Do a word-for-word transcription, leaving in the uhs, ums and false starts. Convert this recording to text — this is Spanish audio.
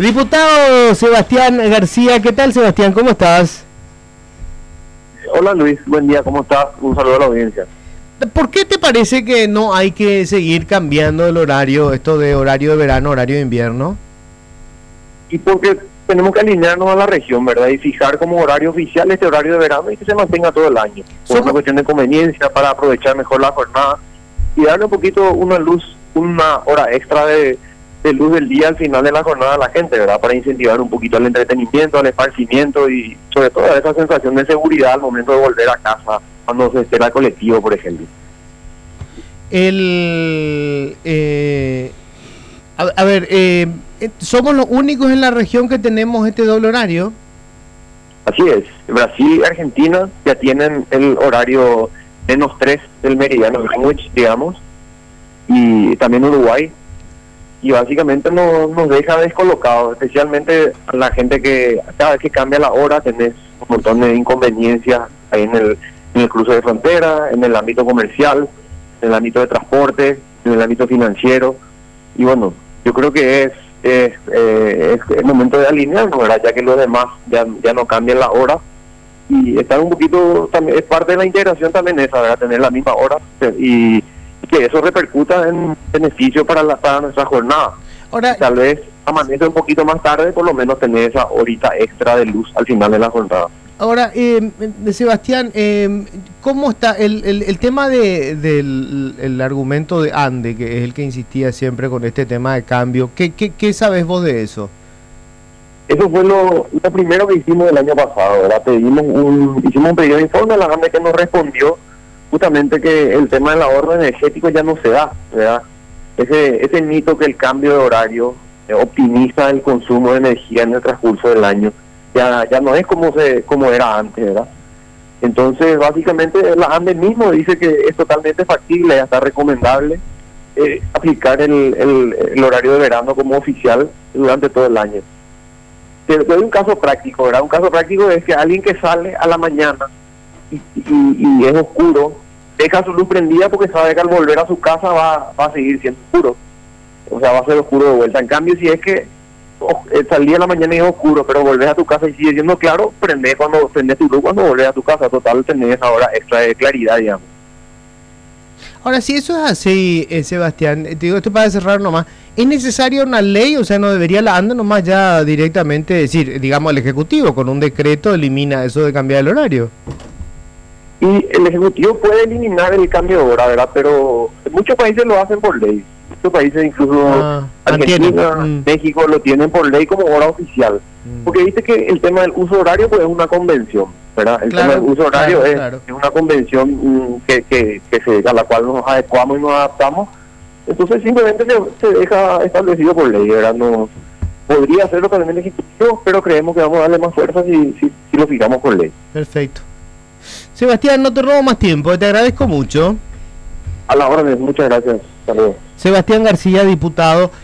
Diputado Sebastián García, ¿qué tal, Sebastián? ¿Cómo estás? Hola Luis, buen día, ¿cómo estás? Un saludo a la audiencia. ¿Por qué te parece que no hay que seguir cambiando el horario, esto de horario de verano, horario de invierno? Y porque tenemos que alinearnos a la región, ¿verdad? Y fijar como horario oficial este horario de verano y que se mantenga todo el año. Por una cuestión de conveniencia, para aprovechar mejor la jornada y darle un poquito una luz, una hora extra de, de luz del día al final de la jornada a la gente, ¿verdad? Para incentivar un poquito al entretenimiento, al esparcimiento y sobre todo a esa sensación de seguridad al momento de volver a casa cuando se espera el colectivo, por ejemplo. El... Eh, a, a ver, eh, ¿somos los únicos en la región que tenemos este doble horario? Así es, Brasil y Argentina ya tienen el horario menos tres del meridiano Greenwich, digamos, y también Uruguay, y básicamente no, nos deja descolocados, especialmente a la gente que cada vez que cambia la hora tenés un montón de inconveniencias ahí en el, en el cruce de frontera, en el ámbito comercial, en el ámbito de transporte, en el ámbito financiero, y bueno, yo creo que es Es, eh, es el momento de alinearnos, ¿verdad? Ya que los demás ya, ya no cambian la hora y estar un poquito, también es parte de la integración también esa, ¿verdad? Tener la misma hora y, y que eso repercuta en beneficio para, la, para nuestra jornada. Ahora, tal vez amanece un poquito más tarde, por lo menos tener esa horita extra de luz al final de la jornada. Ahora, eh, Sebastián, eh, ¿cómo está el, el, el tema de, del el argumento de Ande, que es el que insistía siempre con este tema de cambio? ¿Qué, qué, qué sabes vos de eso? Eso fue lo, lo primero que hicimos el año pasado, ¿verdad? Pedimos un, hicimos un pedido de informe a la Ande que nos respondió justamente que el tema del ahorro energético ya no se da, ¿verdad? Ese, ese mito que el cambio de horario eh, optimiza el consumo de energía en el transcurso del año. Ya, ya no es como se como era antes, ¿verdad? Entonces, básicamente, la ANDE mismo dice que es totalmente factible y hasta recomendable eh, aplicar el, el, el horario de verano como oficial durante todo el año. Te doy un caso práctico, ¿verdad? Un caso práctico es que alguien que sale a la mañana y, y, y es oscuro, deja su luz prendida porque sabe que al volver a su casa va, va a seguir siendo oscuro. O sea, va a ser oscuro de vuelta. En cambio, si es que salí a la mañana y es oscuro, pero volvés a tu casa y sigue siendo claro, prende cuando prende tu luz cuando volvés a tu casa. Total, tenés esa hora extra de claridad, digamos. Ahora, si eso es así, eh, Sebastián, te digo esto para cerrar nomás, ¿es necesaria una ley? O sea, ¿no debería la ANDE nomás ya directamente decir, digamos, el Ejecutivo con un decreto elimina eso de cambiar el horario? Y el Ejecutivo puede eliminar el cambio de hora, ¿verdad? Pero muchos países lo hacen por ley. Muchos países, incluso ah, Argentina, mm. México, lo tienen por ley como hora oficial. Mm. Porque viste que el tema del uso horario pues es una convención, ¿verdad? El claro, tema del uso horario claro, es, claro. es una convención mm, que, que, que se, a la cual nos adecuamos y nos adaptamos. Entonces simplemente se, se deja establecido por ley, ¿verdad? No podría hacerlo también el Ejecutivo, pero creemos que vamos a darle más fuerza si, si, si lo fijamos por ley. Perfecto. Sebastián, no te robo más tiempo, te agradezco mucho. A la orden, muchas gracias. Saludos. Sebastián García, diputado